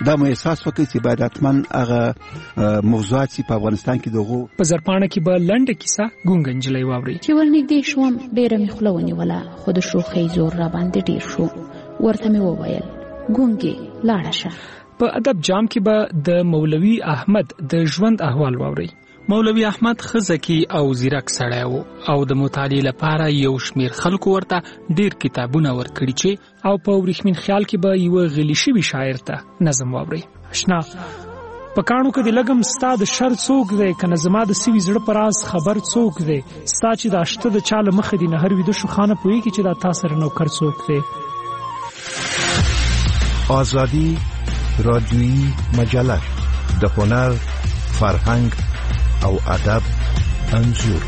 دا مو احساس وکړي چې باید حتمن هغه موضوعات چې په افغانستان کې دغه په زرپانه کې به لنډه کیسه ګونګنجلې واوري چې ورنږدې شوم ډېره مې خوله ونیوله خو د شوخۍ زور را باندې ډېر شو ورته مې وویل ګونګې لاړه شه. په ادب جام کې به د مولوي احمد د ژوند احوال واوري. مولوي احمد خزکی او زیرک سړی وو او د مطالعې لپاره یو شمیر خلکو ورته ډیر کتابونه ورکړي چې او په ورېښمین خیال کې به یو غلی شوی شاعر ته نظم واوري. آشنا په کانو کې د لګم ستا د شر څوک دی کنه زما د سوي زړه پر راز خبر څوک دی ستا چې د اشته د چاله مخ دی نه هر ویده شو خانه پوي کې چې دا تاسو سره نوکر څوک دی. آزادی رادیویی مجله د هنر فرهنګ او ادب انځور.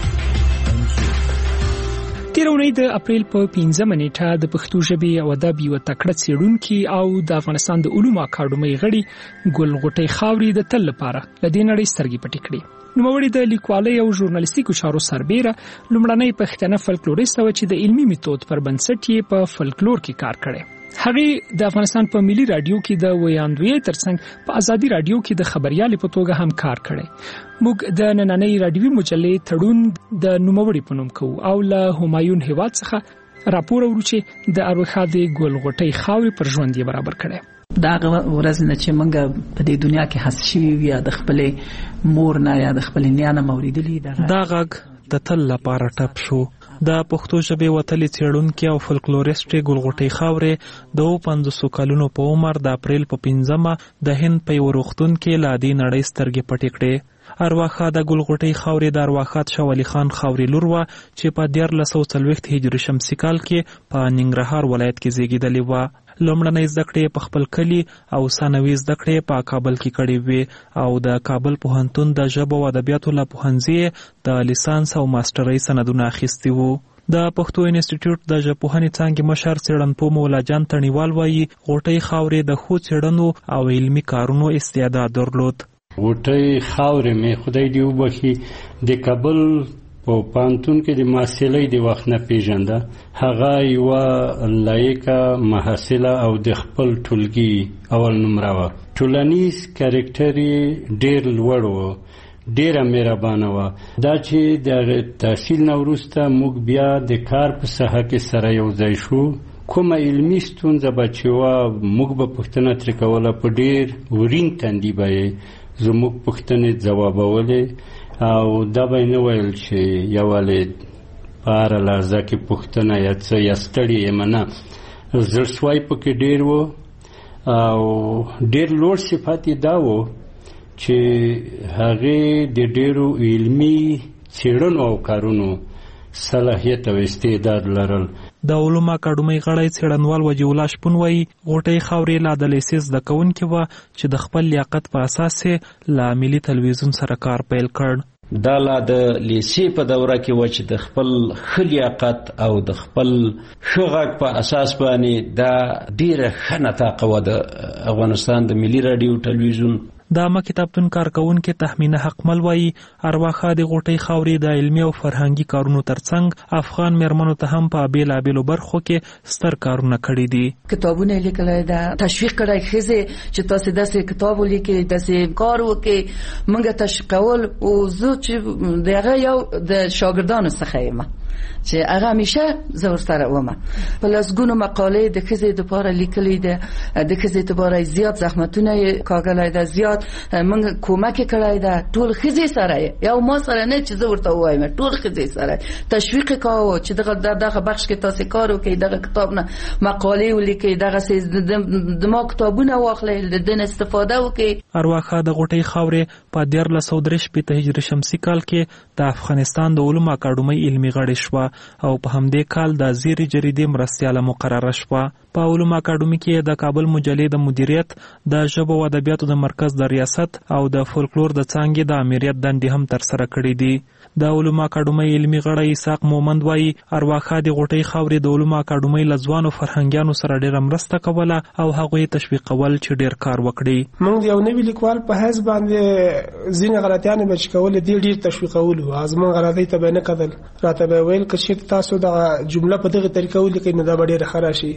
تیر اونۍ د اپریل په 15 نیټه د پښتو ژبې او ادب یو تکړه څېړونکي او د افغانستان د علومو اکاډمۍ غړي ګل غوټۍ خاوري د تل لپاره لدې نړۍ سترګې پټې کړې. نوموړي د لیکوالۍ او ژورنالیستیکو چارو سربېره لومړنۍ پښتنه فلکلوریست و چې د علمي میتود پر بنسټ یې په فلکلور کې کار کړی. هغه د افغانستان په ملي رادیو کې د ویاندوی ترڅنګ په ازادي رادیو کې د خبريالۍ په توګه هم کار کړی. موږ د نننۍ رادیوي مجلې تړون د نوموړي په نوم کوو او له همایون هیواد څخه راپور ورو چې د اروخادي ګل غوټۍ خاوري پر ژوند یې برابر کړی. دا ورځ نه چې موږ په دې دنیا کې حس شي یا د خپل مور نه یا د خپل نیا نه موریدلی دا غږ د تل لپاره ټپ شو. د پښتو ژبې وتلې څېړونکي او فلکلوریست ګل غوټۍ خاوري د 50 کلونو په عمر د اپریل په 15 د هند په یو روغتون کې لا دې نړۍ سترګې پټې کړې. ارواخا د ګل غوټۍ خاوري د ارواخات شاه ولی خان خاوري لور و چې په 1340 هجري شمسي کال کې په ننګرهار ولایت کې زیږیدلې و. لومړنۍ زده کړې په خپل کلی او ثانوي زده کړې په کابل کې کړې وې او د کابل پوهنتون د ژبو او ادبیاتو له پوهنځي د لیسانس او ماسترۍ سندونه اخیستي وو. د پښتو انسټیټیوټ د ژبپوهنې څانګې مشر څېړنپوه مولا جان تڼیوال وایي غوټۍ خاوري د ښو څېړنو او علمي کارونو استعداد درلود. غوټۍ خاوري مې خدای دې وبخي د کابل په پانتون کې د محصلۍ د وخت نه پیژنده. هغه یو لایقه محصله او د خپل ټولګي اول نمره و. ټولنیز کریکټر ډېر لوړ و، ډېره مهربانه و. دا چې د تحصیل نه وروسته موږ بیا د کار په ساحه کې سره یو ځای شو، کومه علمي ستونزه به چې وه موږ به پوښتنه ترې کوله، په ډېر ورین تندي به یې زموږ پوښتنې ځوابولې او دا به نه ویل چې یوالې په هره لحظه کې پوښتنه یا څه یا ستړی یم نه. زړسوی پکې ډېر و او ډېر لوړ صفات یې دا و چې هغې د ډېرو علمي څېړنو او کارونو صلاحیت او استعداد لرل. د علومو اکاډمۍ غړی څېړنوال وجیح الله شپون وایي غوټۍ خاوري لا د لیسې زده کوونکې وه چې د خپل لیاقت په اساس یې له ملي تلویزیون سره کار پیل کړ. دا لا د لیسې په دوره کې و چې د خپل ښه لیاقت او د خپل ښه غږ په اساس باندې دا ډېره ښه نطاقه وه د افغانستان د ملي راډیو تلویزیون. د عامه کتابتون کارکونکې تحمینه حقمل وایي ارواخا د غوټۍ خاوري د علمي او فرهنګي کارونو ترڅنګ افغان مېرمنو ته هم په بېلابېلو برخو کې ستر کارونه کړي دي. کتابونه لیکلای دا تشویق کړای ښځې چې تاسو داسې کتاب ولیکئ، داسې کار وکړئ. موږ تشویقول او زه چې دغه یو د شاګردانو څخه یم چې هغه همیشه زه ورسره وم. په لسګونو مقالې د ښځې دپاره لیکلې ده، د ښځې دپاره زیات زحمتونه یې کاږلی ده، زیات موږ کومک یې کړی ده. ټول ښځې سره یو ما سره نه چې زه ورته ووایم، ټول ښځې سره تشویق یې کاوه چې دغه بخش کې تاسې کار وکړئ، دغه کتاب نه مقالې ولیکئ، دغسې د ما کتابونه واخلئ، د دې نه استفاده وکړئ. ارواخا د غوټۍ خاورې په 1343 هجري شمسي کال کې د افغانستان د علومو اکاډمۍ علمي غړې شوه او په همدې کال د زیري جریدې مرستیاله مقرره شوه. په علومو اکاډمۍ کې د کابل مجلې د مدیریت، د ژبو او ادبیاتو د مرکز د ریاست او د فولکلور د څانګې د امریت دندې هم ترسره کړې دي. د علومو اکاډمۍ علمي غړی اسحاق مومند وایي ارواخا د غوټۍ خاوري د علومو اکاډمۍ له ځوانو فرهنګیانو سره ډېره مرسته کوله او هغوی تشویقول چې ډېر کار وکړي. موږ یو نوی لیکوال په حیث باندې ځینې غلطیانې به چې کولې دې ډېر تشویقولو. زموږ غلطۍ ته به نه کتل، راته به ویل که چېرته تاسو دغه جمله په دغه طریقه ولیکئ نو دا به ډېره ښه راشي، یعنې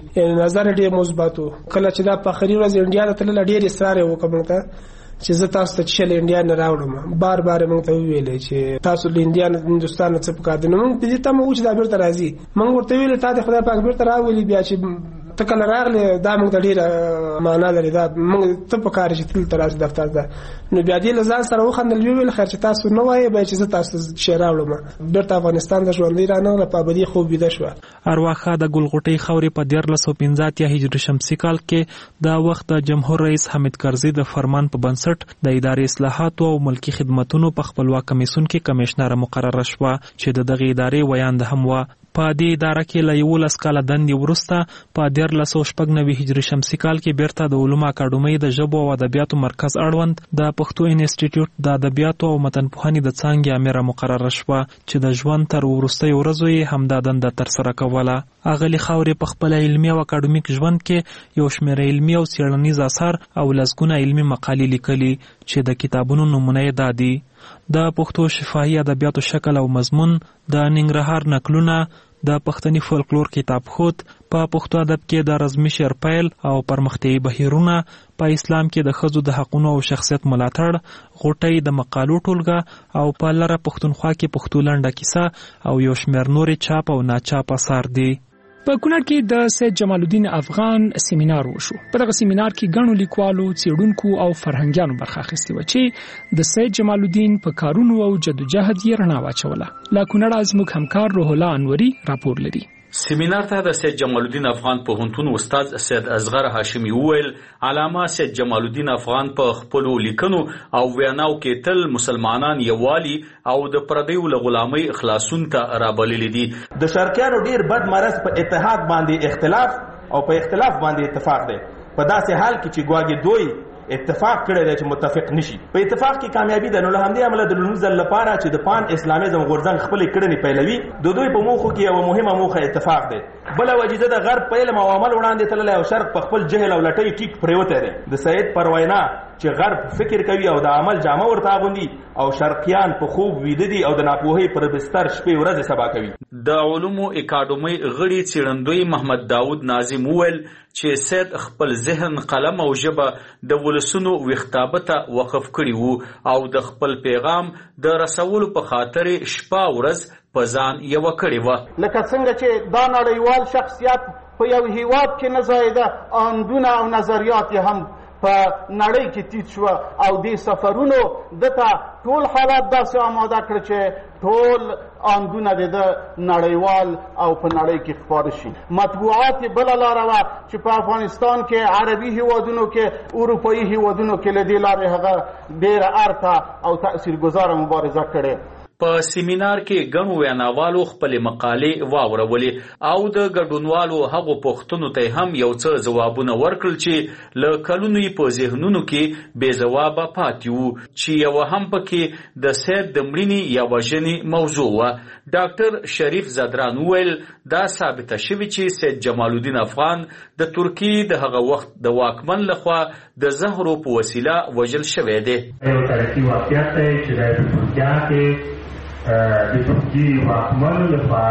نظر ډېر مثبت و. کله چې دا په اخري ورځ انډیا ته تلل ډېر اصرار یې وکړ موږ ته چې زه تاسو ته چل انډیا نه راوړم. بار بار موږ ته ویلې چې تاسو له انډیا نه هندستان څخه پکا دي. نو موږ په دې ته مو چې دا بیرته راځي. موږ ورته ویل ته خدای پاک بیرته راولي بیا چې تکل راغله دا موږ ته ډیره معنا لري. دا موږ ته په کار چې تل تر دفتر ده. نو بیا دې لزان سره وخندل ویل خیر چې تاسو نه وایي به چې زه تاسو شراوړم. بیرته افغانستان د ژوندۍ رانه په بدی خوب بيد شو. ارواخه د ګلغوټۍ خاورې په 1315 هجري شمسي کال کې دا وخت د جمهور رئیس حامد کرزي د فرمان په بنسټ د ادارې اصلاحات او ملکی خدماتونو په خپلواک کمیسیون کې کمشنر مقرره شوه چې د دغه ادارې ویاند هم و. په دې اداره کې له 11 کاله دندې وروسته په 1396 هجري شمسي کال کې بیرته د علومو اکاډمۍ د ژبو او ادبیاتو مرکز اړوند د پښتو انسټیټیوټ د ادبیاتو او متنپوهنې د څانګې امره مقرره شوه چې د ژوند تر وروستۍ ورځو یې همدا دنده ترسره کوله. اغلی خاورې په خپل علمي او اکاډمیک ژوند کې یو شمېر علمي او څېړنیز اثار او لسګونه علمي مقالې لیکلي چې د کتابونو نومونه یې دا دي: د پښتو شفاهي ادبیاتو شکل او مضمون، د ننګرهار نقلونه، د پښتني فولکلور کتاب خود، په پښتو ادب کې د رزمي شعر پیل او پرمختیایي بهیرونه، په اسلام کې د ښځو د حقونو او شخصیت ملاتړ، غوټۍ د مقالو ټولګه او په لره پښتونخوا کې پښتو لنډه کیسه او یو شمېر نورې چاپ او ناچاپ اثار دي. په کونړ کې د سید جمال الدین افغان سیمینار وشو. په دغه سیمینار کې ګڼو لیکوالو، څېړونکو او فرهنګیانو برخه اخیستې وه چې د سید جمال الدین په کارونو او جدوجهد یې رڼا واچوله. له کونړه زموږ همکار روح الله انوري راپور لري. سیمینار ته د سید جمال الدین افغان پوهنتون استاد سید اصغر هاشمي وویل علامه سید جمال الدین افغان په خپل لیکنو او ویناو کې تل مسلمانان یوالي او د پردیو له غلامۍ خلاصون ته رابللي دي. د شرقیانو ډیر بد مرز په اتحاد باندې اختلاف او په اختلاف باندې اتفاق دی. په داسې حال کې چې ګواګې دوی اتفاق کړی دی چې متفق نشي. په اتفاق کې کامیابی ده. نو له همدې امله د لومړي ځل لپاره چې د پان اسلامیزم غورځنګ خپلې کړنې پیلوي د دوی په موخو کې یوه مهمه موخه اتفاق دی. بله وجیزه د غرب په علم او عمل وړاندې تللی او شرق په خپل جهل او لټۍ ټیک پرېوتی دی. د سید پر وینا چې غرب فکر کوي او د عمل جامه ورته اغوندي او شرقیان په خوب ویده دي او د ناپوهۍ پر بستر شپې ورځې سبا کوي. د علومو اکاډمۍ غړي څېړندوی محمد داود ناظم وویل چې سید خپل ذهن، قلم او ژبه د ولسونو ویښتابه ته وقف کړي وو او د خپل پیغام د رسولو په خاطر شپه ورځ په ځان یوه کړې وه. لکه څنګه چې دا نړیوال شخصیت په یو هیواد کې نه ځایېده، آندونه او نظریات یې هم په نړۍ کې تیت شوه او دې سفرونو دته ټول حالات داسې آماده کړ چې ټول آندونه د نړیوال او په نړۍ کې خپاره شي. مطبوعات بله لاره وه چې په افغانستان کې عربي هیوادونو کې، اروپایي هیوادونو کې له دې لارې هغه ډېره ارته او تاثیرګذاره مبارزه کړې. په سیمینار کې ګڼو ویناوالو خپلې مقالې واورولې او د ګډونوالو هغو پوښتنو ته هم یو څه ځوابونه ورکړل چې له کلونو یې په ذهنونو کې بې ځوابه پاتې وو، چې یوه هم پکې د سید د مړینې یا وژنې موضوع وه. ډاکټر شریف زدران وویل دا ثابته شوې چې سید جمال الدین افغان د ترکیې د هغه وخت د واکمن لخوا د زهرو په وسیله وژل شوی دی. یو تاریخي واقعیت دی چې د ترکیه کې د ترکیې واکمن لخوا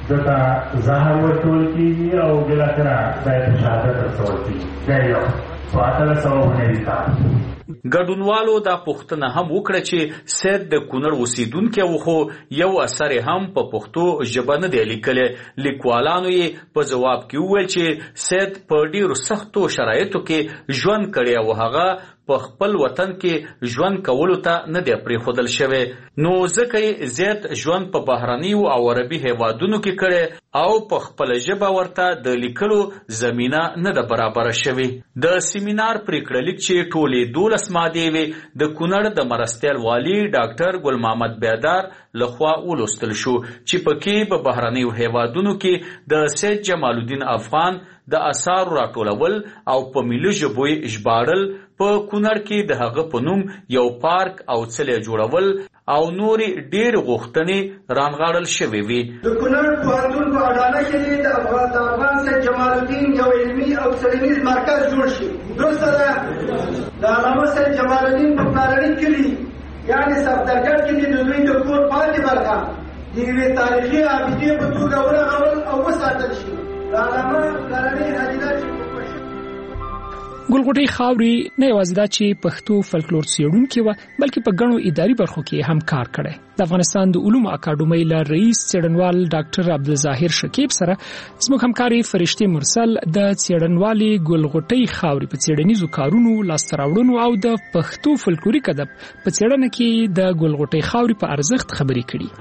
دته زهر ورکول کېږي او بالاخره باید شهادت رسول کېږي. دا یو په 1890 کال ګډونوالو دا پوښتنه هم وکړه چې سید د کونړ اوسیدونکی و خو یو اثر هم په پښتو ژبه نه دی لیکلی. لیکوالانو یې په ځواب کې وویل چې سید په ډیرو سختو شرایطو کې ژوند کړی او هغه په خپل وطن کې ژوند کولو ته نه دی پرېښودل شوی، نو ځکه یې زیات ژوند په بهرنیو او عربي هیوادونو کې کړی او په خپله ژبه ورته د لیکلو زمینه نه ده برابره شوې. د سیمینار پریکړه لیک چې ټولې 12 مادې وې د کونړ د مرستیال والي ډاکټر ګل محمد بیدار لخوا ولوستل شو چې پکې په بهرنیو هیوادونو کې د سید جمال الدین افغان د آثارو راټولول او په ملي ژبو یې ژباړل، په کونړ کې د هغه په نوم یو پارک او څلی جوړول او نورې ډېرې غوښتنې رانغاړل شوې وې. د کونړ پوهنتون په اډانه کې د افغان سید جمال الدین یو علمي او څېړنیز مرکز جوړ شي. درسته ده د علامه سید جمال الدین په پلارني کلي یعنې صفدرګټ کې د دوی د کور پاتې برخه د یوې تاریخي عابدې په توګه ورغول او وساتل شي. د علامه پلرنۍ هدیره چې ګلغوټۍ خاورې نه یوازې دا چې پښتو فلکلور څېړونکې وه بلکې په ګڼو اداري برخو کې هم کار کړی. د افغانستان د علومو اکاډمۍ له رئیس څېړنوال ډاکټر عبدالظاهر شکیب سره زموږ همکارې فرشتې مرسل د څېړنوالې ګلغوټۍ خاورې په څېړنیزو کارونو، لاسته راوړنو او د پښتو فلکلوریک ادب په څېړنه کې د ګلغوټۍ خاورې په ارزښت خبرې کړي.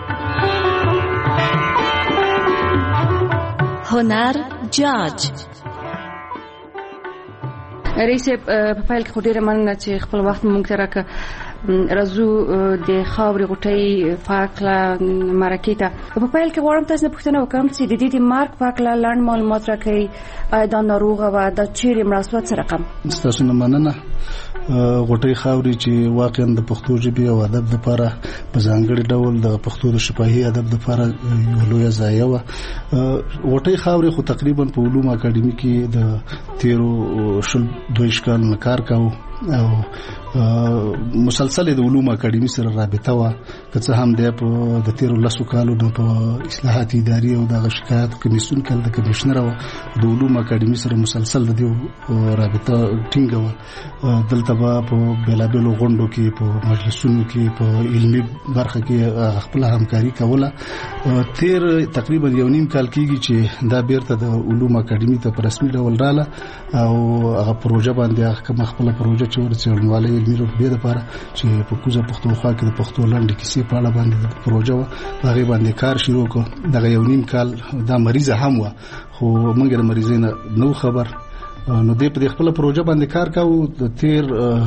هنر جاج رئیس په پیل کې خو ډیره مننه چې خپل وخت مونږ ته راکړه. راځو د خاورې غوټۍ فاکله مرکې ته. په پیل کې غواړم تاسو نه پوښتنه وکړم چې د دې د مرګ فاکله لنډ معلومات راکړئ. آیا دا ناروغه وه؟ دا چیرې مړه سوه؟ څه رقم؟ ستاسو نه مننه. غوټۍ خاورې چې واقعا د پښتو ژبې او ادب لپاره په ځانګړي ډول د پښتو د شفاهي ادب لپاره یو لویه ضایعه وه. غوټۍ خاورې خو تقریبا په علومو اکاډمي کې د تیرو 22 کال نه کار کاوه او مسلسل د علومو اکاډمي سره رابطه وه. که څه هم دی په د تیرو 10 کالو نه په اصلاحات اداري او د شکایت کمیسیون کې د کمشنر او د علومو اکاډمي سره مسلسل د دې رابطه ټینګه وه. دلته به په بیلابیلو غونډو کې، په مجلسونو کې، په علمي برخه کې خپل همکاري کوله. تیر تقریبا 1.5 کال کېږي چې دا بیرته د علومو اکاډمي ته په رسمي ډول رااله او هغه پروژه باندې کومه خپل پروژه چې ورڅېړنوالۍ علمي رتبې لپاره چې په کوزه پښتونخوا کې د پښتو لنډې کیسې په اړه باندې د پروژه وه، هغې باندې کار شروع کړ. دغه 1.5 کال دا مریضه هم وه خو موږ د مریضۍ نه نو خبر. نو دې په خپل پروژه باندې کار کاوه. د تیر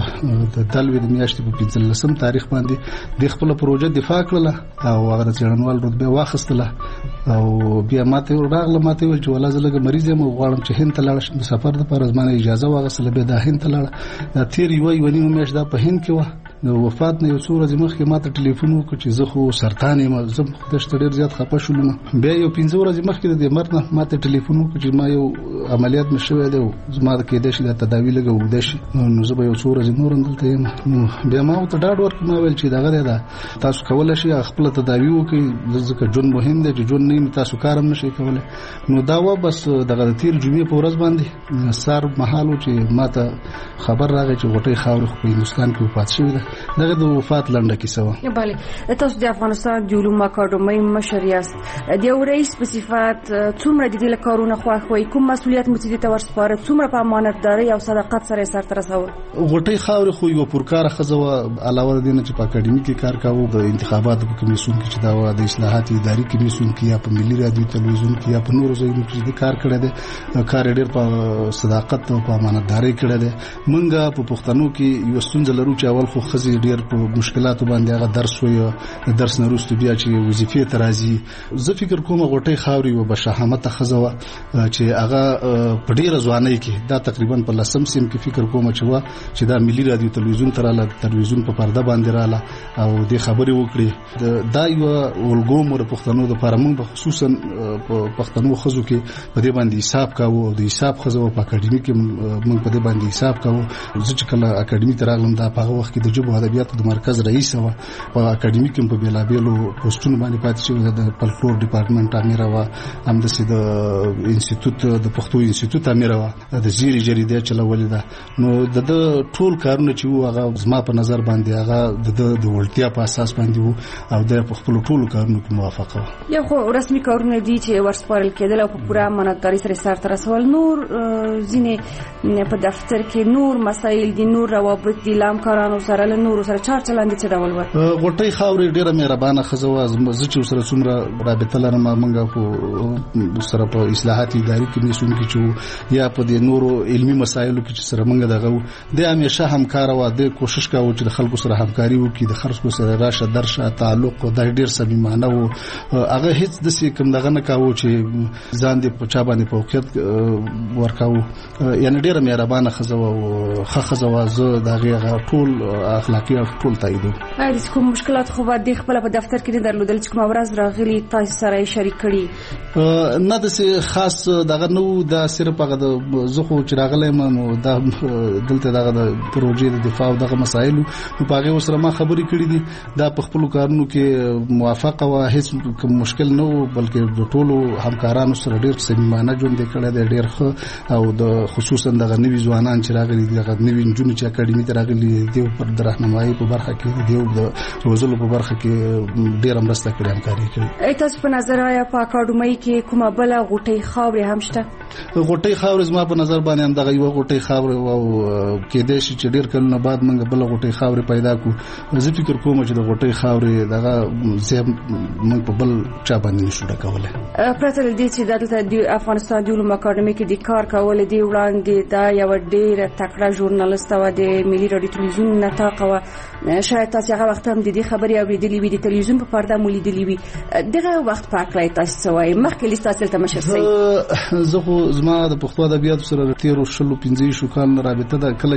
د دلوي د میاشتې په 15 تاریخ باندې د خپل پروژه دفاع کړله او هغه د څېړنوال رتبه واخیستله او بیا ماته ویل چې ولا زه لږ مریض یم او غواړم چې هند ته لاړ شم. د سفر لپاره زما اجازه واخیستله، بیا د هند ته لاړه. دا تیر یوه نیمه میاشت دا په هند کې وه. د وفات نه یو څو ورځې مخکې ماته ټلیفون وکړ چې زه خو سرطان یم. زه خدای شته ډېر زیات خفه شولم. بیا یو 15 ورځې مخکې د دې مرګ نه ماته ټلیفون وکړ چې ما یو عملیات مې شوی دی او زما د کېدای شي د تداوي لږه اوږده شي، نو زه به یو څو ورځې نور هم دلته یم. نو بیا ما ورته ډاډ ورکړ، ما ویل چې دغه دی، تاسو کولی شئ خپله تداوي وکړئ ځکه ژوند مهم دی. چې ژوند نه وي تاسو کار هم نشئ کولی. نو دا وه بس دغه د تېر جمعې په ورځ باندې سهار مهال و چې ما ته خبر راغی چې غوټۍ خاورې خو په هندوستان کې وفات شوې ده. دغه د وفات لنډه کیسه وه. بله، تاسو د افغانستان د علومو اکاډمۍ مشر یاست. د یو رئیس په صفت څومره د دې له کارونه خوښ وئ؟ کوم مسؤلیت مو دې ته ورسپاره؟ څومره په امانتدارۍ او صداقت سره یې سرته رسول؟ غوټۍ خاورې خو یوه پرکاره ښځه وه. علاوه د دې نه چې په اکاډمي کې کار کاوه، د انتخاباتو په کمیسیون کې چې دا وه، د اصلاحات اداري کمیسیون کې یا په ملي راډیو تلویزیون کې یا په نورو ځایونو کې چې کار کړی دی، کار یې ډېر په صداقت او په امانتدارۍ کړی دی. موږ په پښتنو کې یوه ستونزه لرو چې اول خو ښځې ډېر په مشکلاتو باندې هغه درس وایي، د درس نه وروسته بیا چې وظیفې ته راځي. زه فکر کوم غوټۍ خاورې یوه بشهامته ښځه وه چې هغه په ډېره ځوانۍ کې، دا تقریبا په 10 سیم کې فکر کوم چې وه چې دا ملي راډیو تلویزیون ته رااله، تلویزیون په پرده باندې رااله او دې خبرې وکړې. دا یوه الګو مو د پښتنو دپاره، موږ به خصوصا په پښتنو ښځو کې په دې باندې حساب کاوه او د حساب ښځه وه. په اکاډمي کې موږ په دې باندې حساب کاوه. زه چې کله اکاډمي ته راغلم، دا په هغه وخت کې د ژبو ادبیاتو د مرکز رئیسه وه. په اکاډمي کې په بېلابېلو پوسټونو باندې پاتې شوې ده. د فلکلور ډپارټمنټ امره وه، همداسې د انسټیټوټ د پښتو انسټیټوټ امره وه، د زیري جریده چلولې ده. نو د ټول کارونه چې وو هغه زما په نظر باندې هغه د وړتیا په اساس باندې وو او د په خپلو ټولو کارونو کې موافقه وه. یو خو رسمي کارونه دي چې ورسپارل کېدل او په پوره امانتدارۍ سره سرته رسول. نور ځینې په دفتر کې نور مسایل دي، نور روابط دي له همکارانو سره، له نورو سره چار چلند څه ډول وه؟ غوټۍ خاورې ډېره مهربانه ښځه وه. زه چې ورسره څومره رابطه لرم، موږ سره په اصلاحات اداري کمیسیون کې چې یا په دې نورو علمي مسایلو کې چې سره موږ دغه وو، د همیشه همکاره وه. د کوشش کاوه چې د خلکو سره همکاري وکړي، د خلکو سره راشه درشه تعلق دا ډېر صمیمانه و. هغه هیڅ داسې کوم دغه نه کاوه چې ځان دې په چا باندې فوقیت ورکاوه. یعنې ډېره مهربانه ښځه وه او ښه ښځه وه. زه د هغې ټول اخلاقي اړخ ټول تاییدو. آیا د کوم مشکلات خو باید خپل په دفتر کې نه درلودل چې کوم ورځ راغلي تاسو سره شریک کړي؟ نه د خاص دغه نو د صرف هغه د زخه چې راغلی نو دا دلته دغه د پروژې د دفاع او دغه مسایل نو په هغه سره ما خبرې کړې دي. دا په خپل کارونو کې موافقه او هیڅ کوم مشکل نه و، بلکې د ټولو همکارانو سره ډېر صمیمانه ژوند کړی دی، ډېر ښه. او د خصوصا دغه نوي ځوانان چې راغلي دي، دغه نوي نجونې چې اکاډمي ته راغلي دي پر د راهنمایي په برخه کې دي او د روزلو په برخه کې ډېره مرسته کړې، همکاري کړې. تاسو په نظر آیا په اکاډمي کې کومه بل غوټۍ خاورې هم شته؟ غوټۍ خاورې زما په نظر باندې هم دغه یو غوټۍ خاورې او کېدای شي چې ډېر کلونه بعد موږ بل غوټۍ خاورې پیدا کړو. زه فکر کوم چې د غوټۍ خاورې دغه زه موږ په بل چا باندې نشو ډکولی. پرته له دې چې دلته د افغانستان د علومو اکاډمي کې د کار کول دي وړاندې دا یو ډېر تکړه ژورنالیست و د ملي رادیو تلویزیون نطاق و شاید تاسو هغه وخت هم د دې خبرې اوریدلې وي، د تلویزیون په پرده مو لیدلې وي. دغه وخت په اړه تاسو څه وایي؟ مخکې لیست تاسو ته مشر سي. زه خو زما د پښتو ادبیاتو سره تیر 15 کال رابطه ده. کله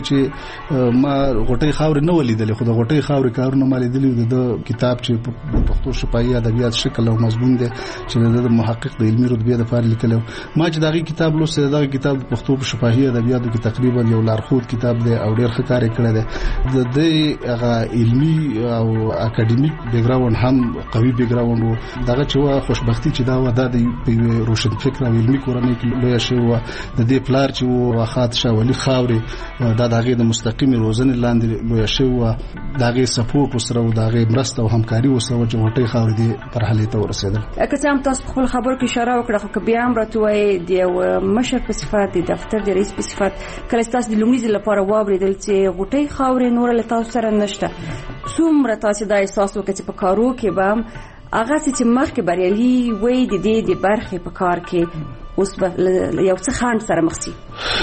چې ما غوټۍ خاورې نه ولیدلې، خو د غوټۍ خاورې کارونه ما لیدلې. د کتاب چې په پښتو شفاهي ادبیات شکل او مضمون دی چې د محقق د علمي رتبې لپاره لیکلی، ما چې دغه کتاب لوسته، دغه کتاب د پښتو په شفاهي ادبیاتو کې تقریبا یو لارښود کتاب دی او ډېر ښه کار یې کړی دی. د دې هغه علمي او اکاډمیک بیک ګراوند هم قوي بیک ګراوند و. دغه چې وا خوشبختی چې دا و د په روشن فکر او علمي کورنۍ کې لوی شو. د دې پلار چې و واخات شاه ولی خاورې دا دغه د مستقیم روزنې لاندې لوی شو. دغه سپورټ سره او دغه مرسته او همکاري وسره چې غوټۍ خاورې دي پر حالې ته ورسېدل. که څه هم تاسو خپل خبرو کې اشاره وکړه، خو بیا هم راته وایي د یو مشر په صفت، د دفتر د رئیس په صفت، کله تاسو د لومړي ځل لپاره واورېدل چې غوټۍ خاورې نور له تاسو سره نشته، څومره تاسو دا احساس وکړئ چې په کارو کې به هم هغه چې مخکې بریالي وي د دې د برخې په کار کې اوس به یو څه خاند سره مخ شي؟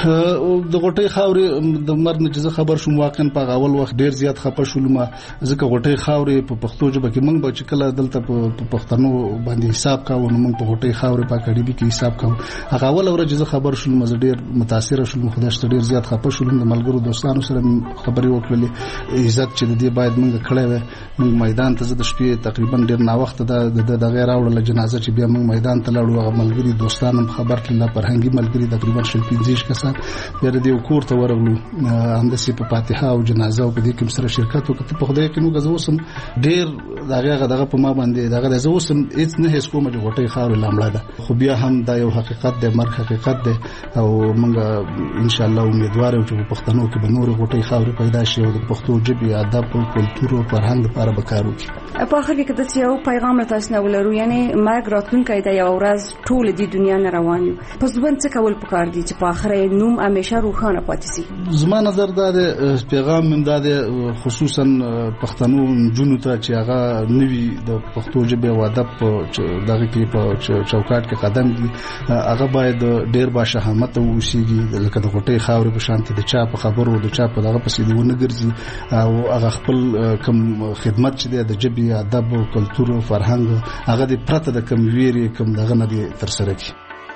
د غوټۍ خاورې د مرګ نه چې خبر شوم، واقعا په اول وخت ډېر زیات خپه شولم، ځکه غوټۍ خاورې په پښتو ژبه کې موږ به چې کله دلته په پښتنو باندې حساب کاوه، نو موږ په غوټۍ خاورې په اکاډمي کې حساب کاوه. هغه اول ورځ چې خبر شولم زه ډېر متاثر شولم، خدای شته ډېر زیات خپه شولم. د ملګرو دوستانو سره خبرې وکړلې، عزت چې د دې باید موږ کړی وای. موږ میدان ته د شپې تقریبا ډېر ناوخته د غیر راوړل جنازه چې بیا موږ میدان ته لاړو. هغه ملګري دوستانو خبر کړل، فرهنګي ملګري تقریبا 15 کسان بیا د یو کور ته ورغلو، همداسې په فاتحه او جنازه او په دې کې سره شرکت وکړ. په خدای کې نو غزه وسم ډېر دغه په ما باندې دغه زه وسم هیڅ نه هیڅ کوم چې غوټۍ خاورې لامړه ده، خو بیا هم دا یو حقیقت دی، مرګ حقیقت دی او موږ ان شاء الله امیدوار یو چې په پښتنو کې به نور غوټۍ خاورې پیدا شي او د پښتو ژبې ادب او کلتور او فرهنګ لپاره به کار وکړي. په اخر کې کله چې یو پیغام تاسو نه ولرو، یعنی مرګ راتلونکی دی، یو ورځ ټول د دنیا نه روان یو، پس ژوند څه کول پکار دي چې په اخر نوم همیشه روښانه پاتې شي؟ زما نظر دا دی، پیغام من دا دی، خصوصا پښتنو جنونو ته چې هغه نوی د پښتو ژبې او ادب دغه کې په چوکاټ کې قدم دي، هغه باید ډېر با شهامت اوسېږي، لکه د غوټۍ خاورې په شان د چا په خبرو د چا په دغه پسې ونه ګرځي او هغه خپل کم خدمت چې د ژبې ادب او کلتور او فرهنګ هغه د پرته د کم ویری کم دغه نه دي تر سره کی.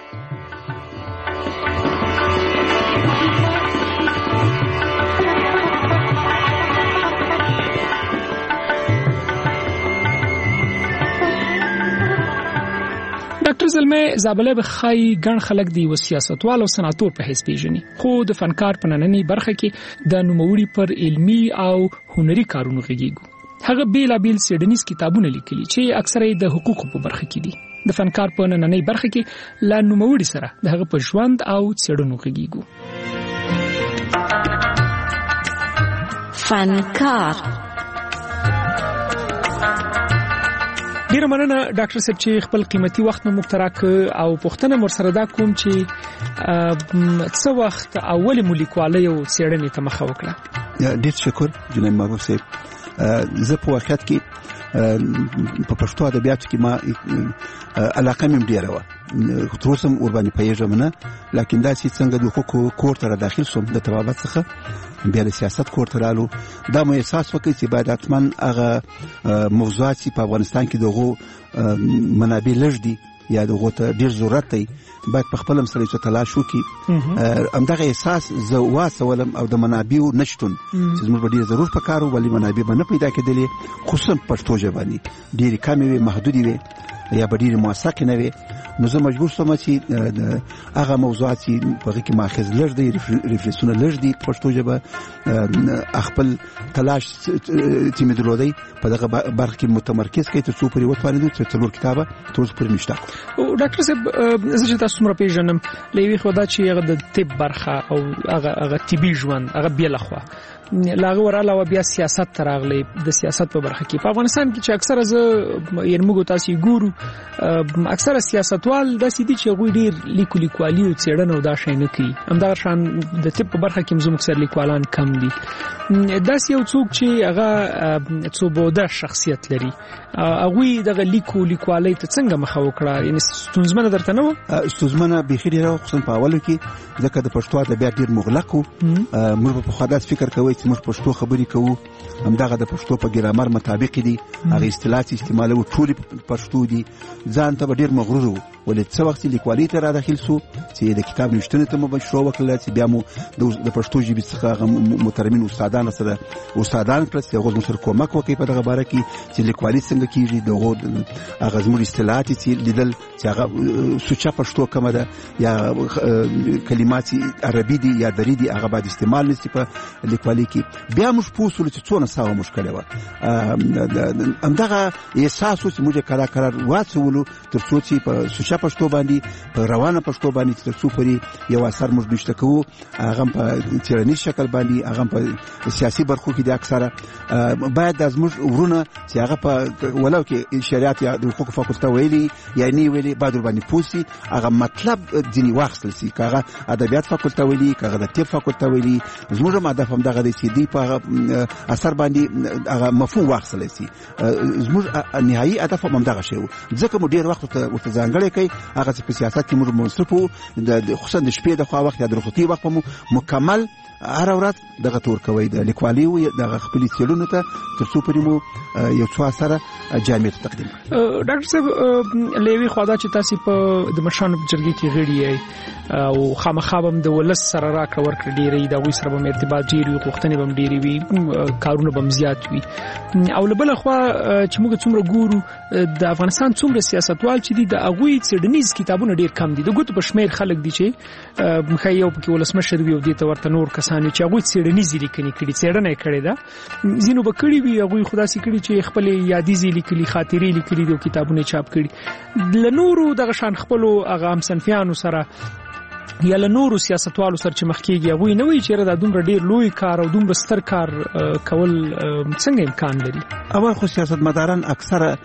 ډاکټر زلمه زابله بخای ګڼ خلک دی و سیاستوال او سناتور په حساب پیژني، خو د فنکار په نننی برخه کې د نوموړي پر علمی او هنري کارونو غږیږي. هغه بیلابیل سیډنیز کتابونه لیکلي چې اکثره د حقوقو په برخه کې دي. د فنکار په نننی برخه کې لا نوموړي سره د هغه په ژوند او څېړنو غږیږي. فنکار ډیره مننه ډاکټر صاحب چې خپل قیمتي وخت مو مختراک او پوښتنه مر سره دا کوم چې څه وخت اول مولیکوالي او څېړنې ته مخه وکړه. ډیر شکر جناب محبوب صاحب. زه په واقعیت کې په پښتو ادبیاتو کې ما علاقه مې ډیره وه، تر اوسه هم ورباندې پوهېږم نه، لکن داسې څنګه د حقوقو کور ته داخل شوم د طبابت څخه بیا د سیاست کور ته رالو، دا مې احساس وکړ چې باید حتما هغه موضوعات چې په افغانستان کې دغه منابع لږ دي یا دغه ته ډیر ضرورت دی باید په خپل مسله څه تلاش وکړي همدغه احساس زه واسولم او د منابعو نشتون چې موږ به ډیر ضرور پکارو ولی منابع به نه پیدا کېدلې خصوصا پښتو ژبه باندې ډېرې کمې وي محدودې وي یا به ډېرې موثقې نه وي نو زه مجبور شوم چې هغه موضوعات چې په هغې کې ماخذ لږ دی ریفرنسونه لږ دي پښتو ژبه خپل تلاش چې مې درلودی په دغه برخه کې متمرکز کړئ تر څو پورې وتوانېدو چې 4 کتابه تر اوسه پورې نشته. ډاکټر صاحب زه چې تاسو څومره پیژنم له یوې خوا دا چې هغه د طب برخه او هغه طبي ژوند هغه بېله خوا لاغه وراله بیا سیاست ته راغلی د سیاست په برخه کې په افغانستان کې چې اکثره زه یعنې موږ تاسو ګورو اکثره سیاستوال داسې دي چې هغوی ډېر لیکوالي او څېړنه او دا شی نه کوي همدغه شان د طب په برخه کې زموږ سره لیکوالان کم دي داسې یو څوک چې هغه څو بوده شخصیت لري هغوی دغه لیکوالۍ ته څنګه مخه وکړه یعنې ستونزمنه درته نه وه؟ ستونزمنه بیخي ډېره خصوصا په اولو کې ځکه د پښتو ادبیات ډېر مغلق و موږ به پخوا داسې فکر کوئ چې موږ پښتو خبرې کوو همدغه د پښتو په ګرامر مطابق دي هغه اصطلاحات چې استعمالوو ټولې پښتو دي ځان ته به ډېر مغرور و ولې څه وخت لیکوالۍ ته را داخل سو چې د کتاب نوشتنې ته مو شروع وکړله چې بیا مو د پښتو ژبې څخه هغه محترمین استادان سره استادان کړل چې هغوی زموږ سره کومک وکړي په دغه باره کې چې لیکوالي څنګه کېږي د هغه زموږ اصطلاحات چې لیدل چې هغه سوچه پښتو کومه ده یا کلمات عربي دي یا دري دي هغه باید استعمال نشي په لیکوالۍ کې بیا موږ پوه شولو چې څونه ساوه مشکله وه همدغه احساس و چې موږ یې کرار واچولو تر څو چې په سوچه پښتو باندې په روانه پښتو باندې تر څو پورې یو اثر موږ نشته کوو هغه په څېړنیز شکل باندې هغه په سیاسي برخو کې د اکثره باید د زموږ ورونه چې هغه په ولو کې شریعت یا د حقوقو فاکولته ویلي یا نه ویلي باید ورباندې پوه سي هغه مطلب ځینې واخیستل سي که هغه ادبیات فاکولته ویلي که هغه د طب فاکولته ویلي زموږ هم هدف همدغه دی چې دوی په هغه اثر باندې هغه مفهوم واخیستلی سي زموږ نهایي هدف هم همدغه شی و ځکه مو ډېر وخت ورته ځانګړی کوي هغه چې په سیاست کې موږ منصف وو خصوصا د شپې د خوا وخت یا د رخصتي وخت مو مکمل هر ورځ دغه تور کوي د لیکوالۍ و دغه خپلې څېړنو ته تر څو پورې مو یو څو اثره جامع ته تقدیم ډاکټر صاحب له یوې خوا دا چې تاسې په د مشرانو په جرګې کې غړي یئ او خامخا به هم د ولس سره راکړه ورکړه ډېره وي د هغوی سره به هم ارتباط ډېر وي غوښتنې به هم ډېرې وي کارونه به هم زیات وي او له بله خوا چې موږ څومره ګورو د افغانستان څومره سیاستوال چې دي د هغوی څېړنیز کتابونه ډېر کم دي د ګوتو په شمېر خلک دي چې ښایي یو پکې ولسمشر وي او دې ته ورته نور کسان وي چې هغوی څېړنیزې لیکنې کړي څېړنه یې کړې ده ځینو به کړي وي هغوی خو داسې کړي چې خپلې یادیزې لیکلي خاطرې لیکلي دي او کتابونه یې چاپ کړي له نورو دغه شان خپلو هغه همصنفیانو سره یا له نورو سیاستوالو سره چې مخ کېږي هغوی نه وایي چېرې دا دومره ډېر لوی کار او دومره ستر کار کول څنګه امکان لري؟ اول خو سیاستمداران اکثره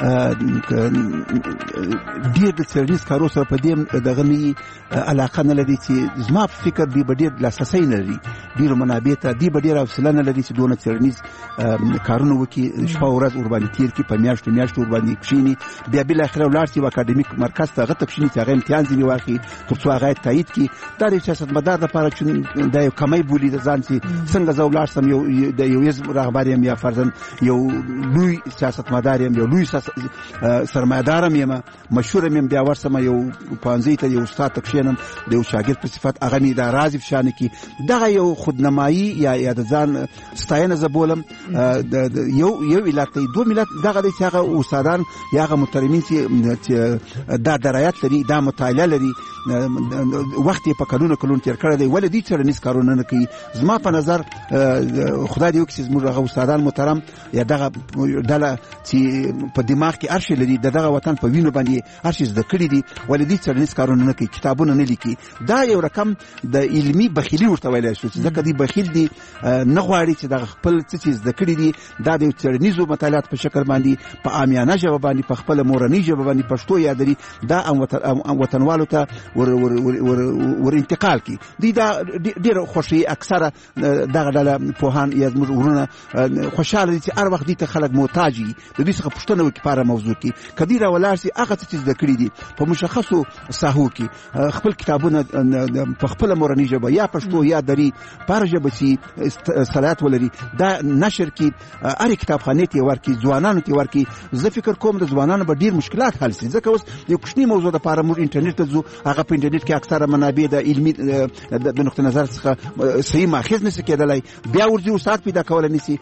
ډېر د څېړنیز کارو سره په دې دغه نه علاقه نه لري چې زما په فکر دوی به ډېر لاسرسی نه لري ډېرو منابع ته دوی به ډېره حوصله نه لري چې دونه څېړنیز کارونه وکړي شپه ورځ ورباندې تېر کړي په میاشتو ورباندې کښېني بیا بالاخره ولاړ شي یو اکاډمیک مرکز ته هغه ته کښېني چې هغه امتحان ځینې واخلي تر څو هغه یې تایید کړي دا د سیاستمدار دپاره چې دا یو کمی بولي د ځان چې څنګه زه ولاړ شم د یو حزب رهبر یم یا فرضاً یو لوی سیاستمدار یم یو لوی سرمایه‌دارم یم مشهور یم بیا ورسمه یو پوهنځي ته یو استاد ته کښېنم د یو شاګرد په صفت هغه مې دا راز افشا نه کړي دغه یو خودنمایي یا د ځان ستاینه زه بولم یو علت دی دوم علت دغه دی چې هغه استادان یا هغه محترمین چې دا درایت لري دا مطالعه لري وخت یې په کلونو تېر کړی دی ولې دوی څېړنیز کارونه نه کوي زما په نظر خدای دې وکړي چې زموږ هغه استادان محترم یا دغه ډله چې په دماغ کې هر شی لري دغه وطن په وینو باندې هر شی زده کړي دي ولې دوی څېړنیز کارونه نه کوي کتابونه نه لیکي دا یو رقم د علمي بخیلي ورته ویلی شو ځکه دوی بخیل دي نه غواړي چې دغه خپل څه چې زده کړي دي دا د څېړنیزو مطالعات په شکل باندې په عامیانه ژبه باندې په خپله مورنۍ ژبه باندې پښتو یادوي دا وطنوالو ته ور ور انتقال کی دی دا ډیر خوشي اکثره دغه ډله پوهان یا زموږ ورونه خوشاله دي چې هر وخت دي ته خلک محتاج دي د دې څخه پوښتنه وکړي په موضوع کې کدی را ولاړ سي هغه څه چې ذکر دي په مشخصو ساحو کې خپل کتابونه په خپل مورنۍ ژبه یا پښتو یا دری پر ژبه سي صلاحیت ولري دا نشر کې اړ کتابخانه ته ورکی ځوانانو ته ورکی زه فکر کوم د ځوانانو به ډیر مشکلات حل شي ځکه اوس یو کوچنی موضوع د لپاره موږ انټرنیټ ته ځو هغه په انټرنیټ کې اکثره منابع د علمي د نقطه نظر څخه صحیح ماخذ نشي کېدلای بیا ورځي استاد پیدا کول نشي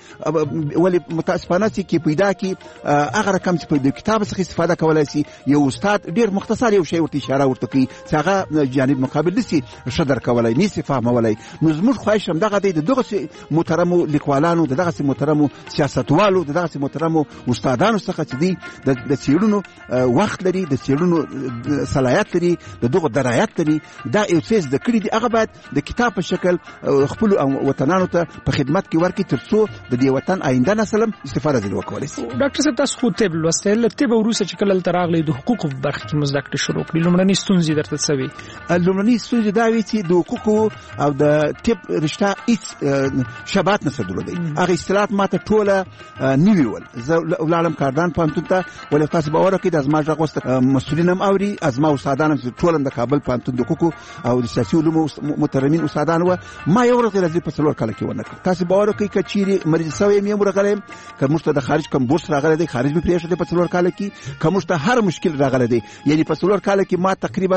ولی متاسفانه چې پیدا کی هغه رقم چې په کتاب څخه استفاده کولای شي یو استاد ډیر مختصر یو شی ورته اشاره ورته کوي چې هغه جانب مقابل نشي شدر کولای نشي فهمولای نو زموږ خواهش هم دغه دی دغه محترمو لیکوالانو دغه محترمو سیاستوالو دغه محترمو استادانو څخه چې دی د چیرونو وخت لري د چیرونو صلاحیت لري دغه درایت لري دا یو څه د کړي دی هغه باید د کتاب په شکل خپل وطنانو ته په خدمت کې ورکړي ترڅو د دې وطن آینده نسل استفاده ځل وکولای شي ډاکټر صاحب تاسو خو طب لوستل طب وروسته چې کله تراغلي د حقوقو په برخه کې مزدکړه شروع کړې لومړنۍ ستونزې درته څه وي لومړنۍ ستونزې دا وي چې د حقوقو او د طب رشته هیڅ شباهت نه درلودي هغه اصطلاحات ماته ټوله نیوي ول زه ولالم کاردان پانتون ته ولې تاسو باور کړئ د ازما ژغوسته مسؤلینم اوري ازما استادانم ټول د کابل پانتون د حقوقو او د سیاسي علومو مترمن استادان و ما یو ورځ راځي په څلور کال کې ونکړ تاسو باور کوئ کچيري مریض سوي مې مرغلم کوم څه د خارج کوم بورس راغله دی خارج به پریښته په څلور کال کې کوم څه هر مشکل راغله دی یعنی په څلور کال کې ما تقریبا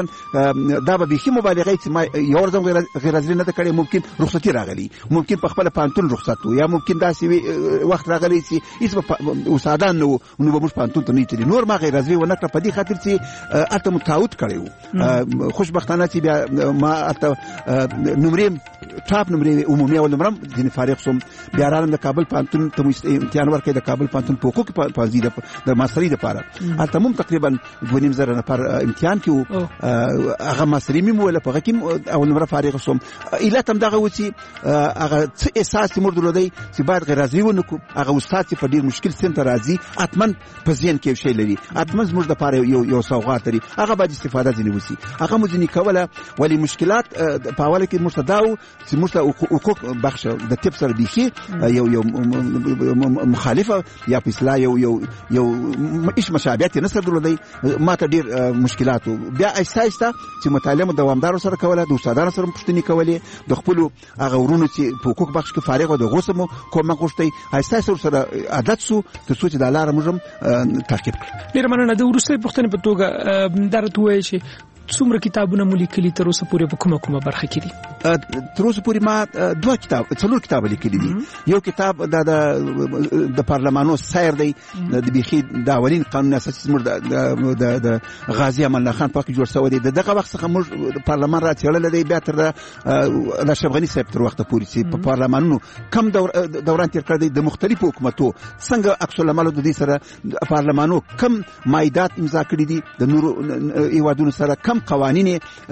دا به بيخي مبالغه چې ما یو ورځ غیر حاضر نه کړې ممکن رخصتي راغلي ممکن په خپل پانتون رخصت یا ممکن داسې وخت راغلی چې هیڅ استادان نو به موږ پانتون ته نه تللی نور ما غیر حاضر ونکړه په دې خاطر چې اته متعود کړو خوشبختانه چې بیا ما اته نمرې ټاپ نمرې عمومي او نمرم د فارغ سوم بیا راځم د کابل پانتون ته امتحان ورکړ د کابل پانتون په حقوق پازي د ماستري لپاره البته تقریبا 2.5 نفر امتحان کې هغه ماستري مې مولا په کې او نمره فارغ سوم اله تم دغه وتی هغه څه احساس مرد لري چې باید غیر راضي ونکو هغه استاد چې په ډیر مشکل سن ته راضي اتمن په ذهن کې شی لري اتمن زموږ د لپاره یو سوغات لري هغه باید استفاده ځنی وسی هغه مو ځنی کوله ولی مشکلات په اول کې مستداو چې مست حقوق بخش د طب سره بيخي یو مخالفه یا په اصلاح یو هیڅ مشابهت نه سره درلودي ماته ډیر مشکلات بیا اساسا چې مطالعه دوامدار سره کوله د استادانو سره پښتني کولې د خپل هغه ورونو چې په حقوق بخش کې فارغ او د غوسمو کومه غوښتي اساسا سره عادت سو ته سوچ د لار موږ تعقیب کړ ډیر مننه د ورسته پښتني په توګه درته وایي چې څومره کتابونه مو لیکلي تر اوسه پورې په کومه برخه کې دي تر اوسه پورې ما څلور کتاب لیکلي دي یو کتاب د پارلمانو سیر دی د بيخي د اولین قانون اساسي زموږ د غازی امان الله خان پاک جوړ شوی دی دغه وخت څخه موږ پارلمان را چړل دی بیا تر د اشرف غنی صاحب تر وخت پورې چې په پارلمانونو کم دوران تیر کړی د مختلفو حکومتو څنګه عکس العمل د دې سره پارلمانو کم مایدات امضا کړی دي د نورو ایوادونو سره کم قوانین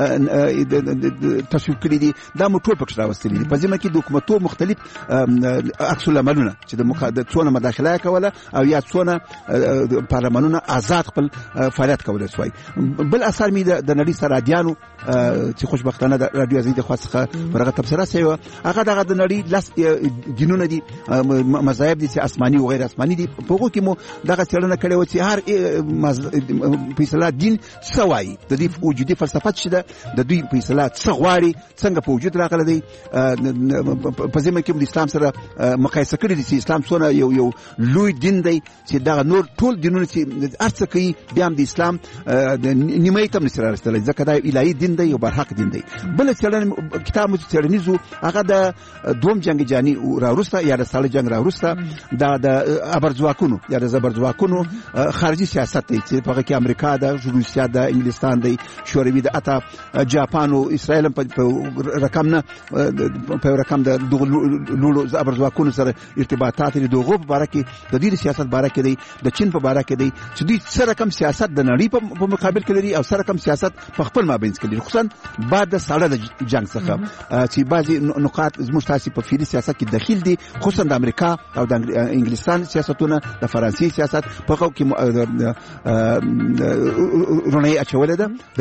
تصویب کړی دي دا مو ټول پکښ راوستلي دي په ځمه کې د حکومتو مختلف عکس العملونه چې د څونه مداخله کوله او یا څونه پارلمانونه آزاد خپل فعالیت کولای شوی بل اثر می د نړۍ سره رادیانو چې خوشبختانه د رادیو ازادي د خاصه برغه تبصره سوی هغه د نړۍ لاس دینونه دي مذاهب دي چې آسماني او غیر آسماني دي په هغه کې مو دغه څلنه کړي و چې هر فیصله دین سوای د دې وجودي فلسفه چې د دوی فیصله څغواړي څنګه په وجود راغله دي په ځمه کې د اسلام سره مقایسه کړي دي چې اسلام څونه یو لوی دین دی چې دا نور ټول دینونه چې ارڅ کوي بیا د اسلام نیمه تم نشي راستل ځکه دا الهي دین دی او برحق دین دی بل څلن کتاب مو څرنیزو هغه د دوم جنگ جهانی راوسته یا د سال جنگ راوسته د ابرځواکونو یا د زبرځواکونو خارجي سیاست دی چې په کې امریکا د روسیا د انګلستان د شوروي د اتا جاپان او اسرائیل په رقم نه په رقم د لولو زبرځواکونو سره ارتباطات لري دغه په اړه کې د دې سیاست په اړه کې دی د چین په اړه کې دی چې دوی سره کم سیاست د نړۍ په مقابل کې لري او سره کم سیاست په خپل مابین کې لري خصوصا بعد د ساړه جنگ څخه چې بعضي نقاط زموږ تاسو په فعلی سیاست کې داخل دي خصوصا د امریکا او د انګلستان سیاستونه د فرانسې سیاست په خو کې رونی اچولې ده د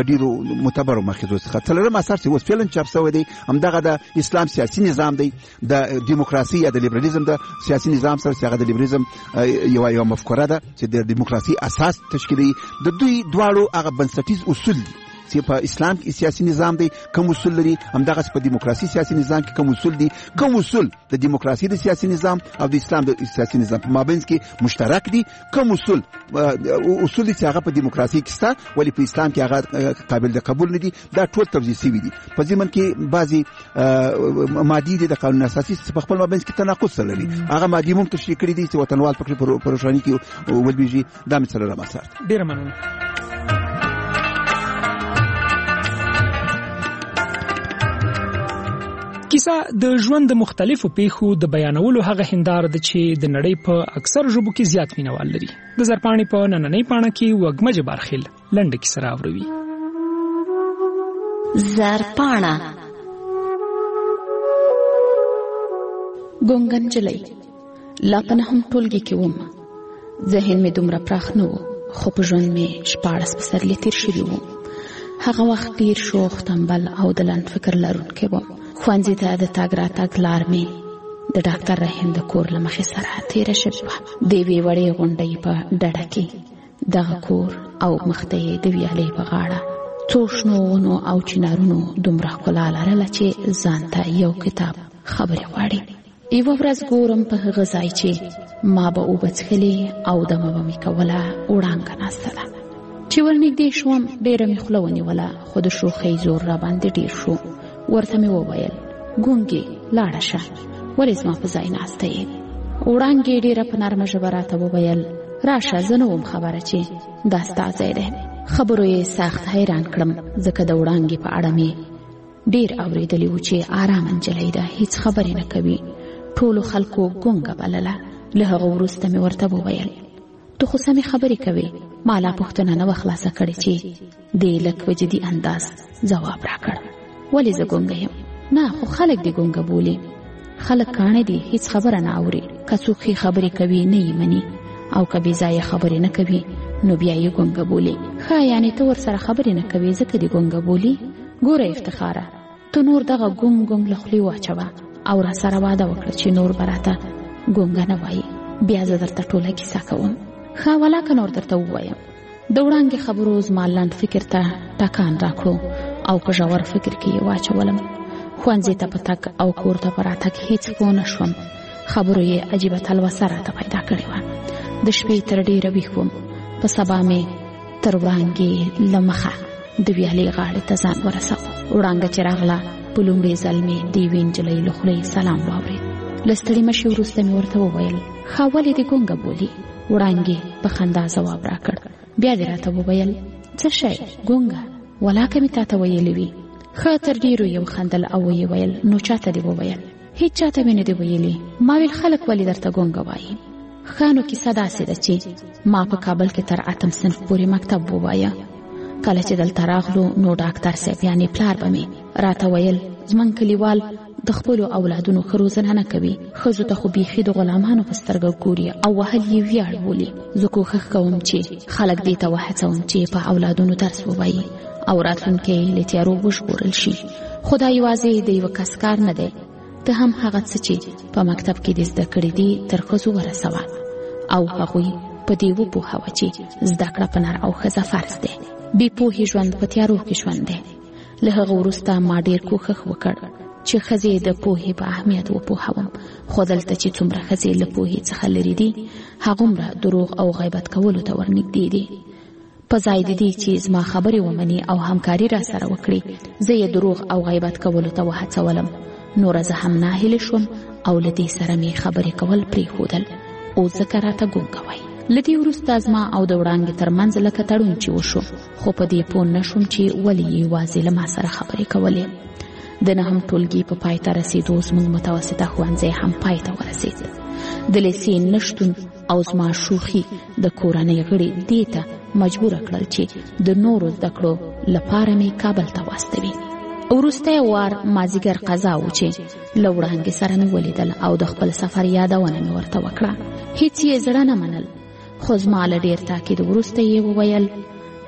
ډیرو معتبرو مخکې څخه څلورم اثر چې اوس فعلا چاپ شوی دی همدغه د اسلام سیاسي نظام دی د دیموکراسي یا د لیبرالیزم د سیاسي نظام سره چې هغه د لیبرالیزم یو مفکوره ده چې د دیموکراسي اساس تشکیلوي د دوی دواړو هغه بنسټیز اصول دي چې په اسلام کې سیاسي نظام دی کوم اصول لري همدغه په دیموکراسي سیاسي نظام کې کوم اصول دي کوم اصول د دیموکراسي د سیاسي نظام او د اسلام د سیاسي نظام په مابین کې مشترک دي کوم اصول چې هغه په دیموکراسي کې شته ولی په اسلام کې هغه قابل د قبول نه دي دا ټول توضیح شوي دي په ضمن کې بعضي مادي دي د قانون اساسي په خپل مابین کې تناقض لري هغه مادي هم تشریح کړي دي چې وطنوال پکې پروشانی کې ولبيږي دا مثلا رامسار ډیر مننه کیسه د ژوند د مختلفو پیښو د بیانولو هغه هنداره ده چې د نړۍ په اکثر ژبو کې زیات مینوال لري د زرپاڼې په نننۍ پاڼه کې وګمجه برخیل لنډه کیسه راوړي زرپاڼه ګونګن جلۍ لا په نهم ټولګي کې وم ذهن مې دومره پراخ نه و خو په ژوند مې 14 پسرلي تیر شوي وو هغه وخت ډیر شوخ تنبل او د لنډ فکر لرونکی وم ښوونځي ته د تګ راتګ لار مې د ډاکټر رحیم د کور له مخې سره تېره شوې وه د یوې وړې غونډۍ په ډډه کې دغه کور او مخ ته یې د ویالې په غاړه څو شنو ونو او چنارونو دومره ښکلا لرله چې ځان ته یو کتاب خبرې غواړي یوه ورځ ګورم په هغه ځای چې ما به اوبه څښلې او دمه به مې کوله وړانګه ناسته ده چې ورنږدې شوم ډېره مې خوله ونیوله خو د شوخۍ زور راباندې ډېر شو ورته مې وویل ګونګې لاړه شه ولې زما په ځای ناسته یې وړانګې ډېره په نرمه ژبه راته وویل راشه زه نه وم خبره چې دا ستا ځای دی خبرو یې سخت حیران کړم ځکه د وړانګې په اړه مې ډېر اورېدلي وو چې ارامه نجلۍ ده هیڅ خبرې نه کوي ټولو خلکو ګونګه بلله له هغه وروسته مې ورته وویل ته خو سمې خبرې کوې ما لا پوښتنه نه وه خلاصه کړې چې دې لږ په جدي انداز ځواب راکړ ولې زه ګونګه یم نه خو خلک دې ګونګه بولي خلک کاڼه دي هیڅ خبره نه اوري که څوک ښې خبرې کوي نه یې مني او که بې ځایه خبرې نه کوي نو بیا یې ګونګه بولي ښه یعنې ته ورسره خبرې نه کوې ځکه دې ګونګه بولي ګوره افتخاره ته نور دغه ګونګ ګونګ له خولې واچوه او راسره واده وکړه چې نور به راته ګونګه نه وایي بیا زه درته ټوله کیسه کوم ښه ولاکه نور درته ووایم د وړانګې خبرو زما لنډ فکر ته ټکان راکړو او په ژور فکر کې یې واچولم ښوونځي ته په تګ او کور ته په راتګ هیڅ پوه نه شوم خبرو یې عجیبه تلوسه راته پیدا کړې وه د شپې تر ډېره ویښ وم په سبا مې تر وړانګې له مخه د ویالې غاړې ته ځان ورساوه وړانګه چې راغله په لومړي ځل مې د یوې نجلۍ له خولې سلام واورېد له ستړي مشي وروسته مې ورته وویل ښه ولې دې ګونګه بولي وړانګې په خندا ځواب راکړ بیا دې راته وویل څه شی ګونګه ولاکه مې تاته ویلې وي ښه تر ډېرو یې وخندل او ویې ویل نو چاته دې وویل هیڅ چاته مې نه دې ویلي ما ویل خلک ولې درته ګونګه وایي ښه نو کیسه داسې ده چې ما په کابل کې تر 8م صنف پورې مکتب ووایه کله چې دلته راغلو نو ډاکټر صاحب یعنې پلار به مې راته ویل زموږ کلیوال د خپلو اولادونو ښه روزنه نه کوي ښځو ته خو بیخي د غلامانو په سترګه ګوري او وهل یې ویاړ بولي زه کوښښ کوم چې خلک دې ته وهڅوم چې په اولادونو درس ووایي او راتلونکی له تیارو وژغورل شي خو دا یوازې د یوه کس کار نه دی ته هم هغه څه چې په مکتب کې دې زده کړي دي تر ښځو ورسوه او هغوی په دې وپوهوه چې زده کړه په نر او ښځه فرض دی بې پوهې ژوند په تیارو کې ژوند دی له هغه وروسته ما ډېر کوښښ وکړ چې ښځې د پوهې په اهمیت وپوهوم خو دلته چې څومره ښځې له پوهې څخه لرې دي هغومره دروغ او غیبت کولو ته ورنږدې دي په ځای د دې چې زما خبرې ومني او همکاري را سره وکړي زه یې دروغ او غیبت کولو ته وهڅولم نوره زه هم ناهیلې شوم او له دې سره مې خبرې کول پرېښودل اوس ځکه راته ګونګه وایي له دې وروسته زما او د وړانګې ترمنځ لکه تړون چې وشو خو په دې پوه نه شوم چې ولې یې یوازې له ما سره خبرې کولې د نهم ټولګي په پای ته رسېدو زموږ متوسطه ښوونځی هم پای ته ورسېد د لیسې نشتون او زما شوخي د کورنۍ غړي دې ته مجبوره کړل چې د نورو زده کړو لپاره مې کابل ته واستوي وروستی وار مازدیګر قضا و چې له وړانګې سره مې ولیدل او د خپل سفر یادونه مې ورته وکړه هیڅ یې زړه نه منل خو زما له ډېر تاکید وروسته یې وویل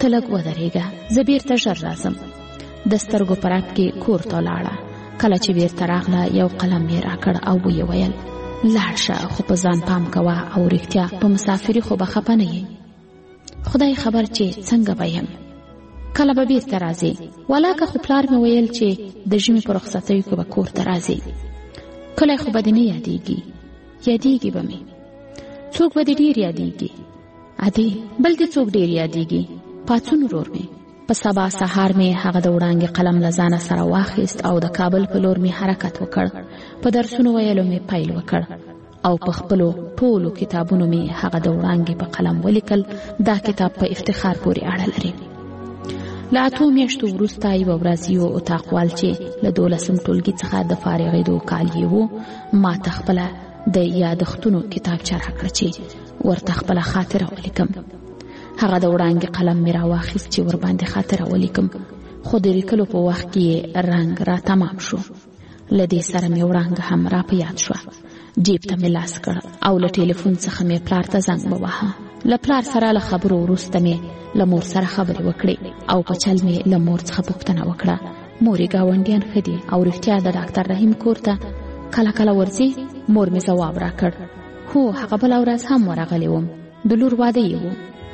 ته لږ ودرېږه، زه بیرته ژر راځم. د سترګو په رپ کې کور ته ولاړه. کله چې بیرته راغله یو قلم یې راکړ او ویې ویل لاړ شه، خو په ځان پام کوه او رښتیا په مسافري خو به خفه نه یې. خدای خبر چې څنګه به یم، کله به بیرته راځې. ولاکه خو پلار مې ویل چې د ژمي په رخصتیو کې به کور ته راځې. کله خو به دې نه یادېږي به مې. څوک به دې ډېر یادېږي؟ ادې بل دې څوک ډېر یادېږي؟ پاڅون ورور مې. په سبا سهار مې هغه د وړانګې قلم له ځانه سره واخیست او د کابل په لور مې حرکت وکړ. په درسونو ویلو مې پیل وکړ او په خپلو ټولو کتابونو مې هغه د وړانګې په قلم ولیکل. دا کتاب په افتخار پورې اړه لري. له 8 میاشتو وروسته یوه ورځ یو اتاقوال چې له 12م ټولګي څخه د فارغېدو کال یې و ما ته خپله د یادښتونو کتابچه راکړه چې ورته خپله خاطره ولیکم. هغه د وړانګې قلم مې راواخیست چې ورباندې خاطره ولیکم، خو د لیکلو په وخت کې رنګ را تمام شو. له دې سره مې وړانګه هم را په یاد شوه. جیب ته مې لاس کړ او له ټلیفون څخه مې پلار ته زنګ وواهه. له پلار سره له خبرو وروسته مې له مور سره خبرې وکړې او په چل مې له مور څخه پوښتنه وکړه مورې ګاونډیان ښه دي او رښتیا د ډاکټر رحیم کور ته کله کله ورځې؟ مور مې ځواب راکړ هو، هغه بله ورځ هم ورغلی وم، د لور واده یې و.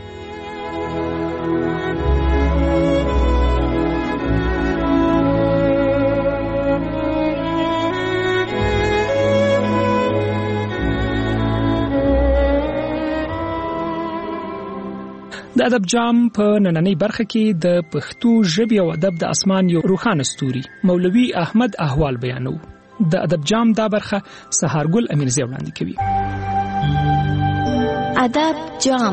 د ادب جام په نننۍ برخه کې د پښتو ژبې او ادب د اسمان یو روښانه ستوري مولوي احمد احوال بیانو. د ادب جام دا برخه سهارګل امینزی وړاندې کوي. ادب جام.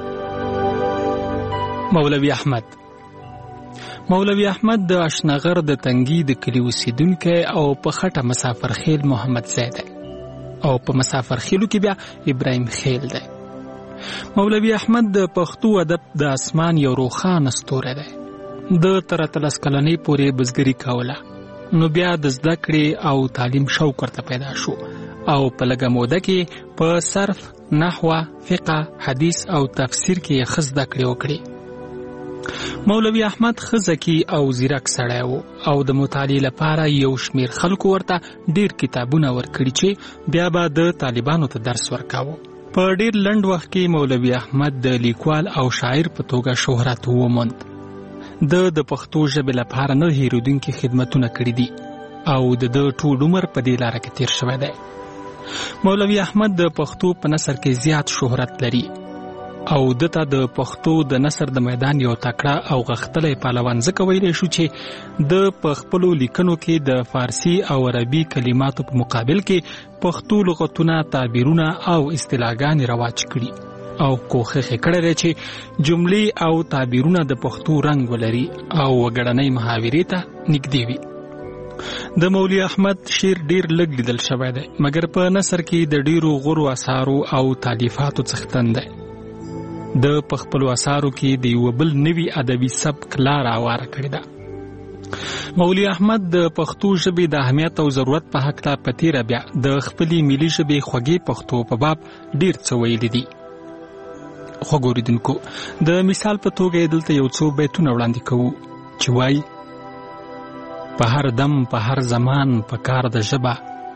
مولوي احمد د اشنغر د تنګي د کلی اوسیدونکی او په خټه مسافر خیل محمد زید او په مسافر خیلو کې بیا ابراهیم خیل دی. مولوي احمد د پښتو ادب د اسمان یو روښانه ستوری دی. د 13 کلنۍ پورې بزګري کوله، نو بیا د زده کړې او تعلیم شوق ورته پیدا شو او په لږه موده کې په صرف، نحوه، فقه، حدیث او تفسیر کې ښه زده کړې وکړې. مولوي احمد ښه ذکي او ځیرک سړی و او د مطالعې لپاره یو شمېر خلکو ورته ډېر کتابونه ورکړي چې بیا به د طالبانو ته درس ورکاوه. په ډېر لنډ وخت کې مولوي احمد د لیکوال او شاعر په توګه شهرت وموند. د پښتو ژبې لپاره نه هېرېدونکي خدمتونه کړي دي او د ټول عمر په دې لاره کې تیر شوی دی. مولوي احمد د پښتو په نثر کې زیات شهرت لري او دته د پښتو د نثر د میدان یو تکړه او غښتلی پهلوان ځکه ویلی شو چې د په خپلو لیکنو کې د فارسي او عربي کلماتو په مقابل کې پښتو لغتونه، تعبیرونه او اصطلاحګانې رواج کړي او کوښښ یې کړی دی چې جملې او تعبیرونه د پښتو رنګ ولري او وګړنۍ محاورې ته نږدې وي. د مولوي احمد شعر ډیر لږ لیدل شوی دی، مګر په نثر کې د ډیرو غورو اثارو او تالیفاتو څښتن دی. د خپلو اثارو کې د یو بل نوي ادبي سبک لاره هواره کړې ده. مولوي احمد د پښتو ژبې د اهمیت او ضرورت په هکله په تیره بیا د خپلې ملي ژبې خوږې پښتو په باب ډیر څه ویلي دي. خوږو اوریدونکو، د مثال په توګه دلته یو څو بیتونه وړاندې کوو چې وایي: په هر دم په هر زمان په کار د ژبه،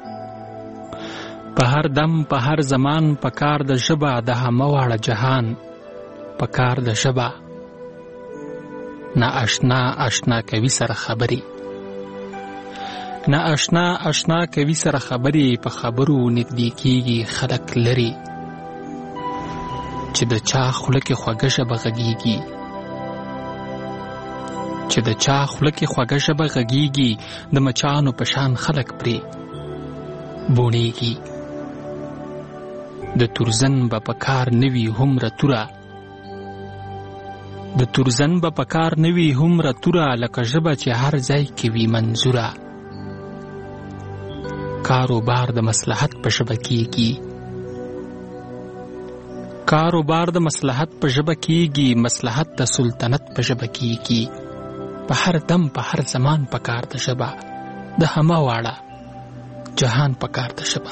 په هر دم په هر زمان په کار د ژبه، د همه واړه جهان په کار د ژبه. نه اشنا اشنا کوي سره خبرې، نه اشنا اشنا کوي سره خبرې، په خبرو نږدې کېږي خلک لري. چې د چا خوله کې خوږه ژبه غږېږي، چې د چا خوله کې خوږه ژبه غږېږي، د مچانو په شان خلک پرې بوڼېږي. د تورزن به په کار نوي هومره توره، د تورزن به په کار نوي هومره توره، لکه ژبه چې هر ځای کې وي منظوره. کاروبار د مصلحت په ژبه کېږي، کاروبار د مصلحت په ژبه کېږي، مصلحت د سلطنت په ژبه کېږي. په هر دم په هر زمان په کار د ژبه، د همه واړه جهان په کار د ژبه.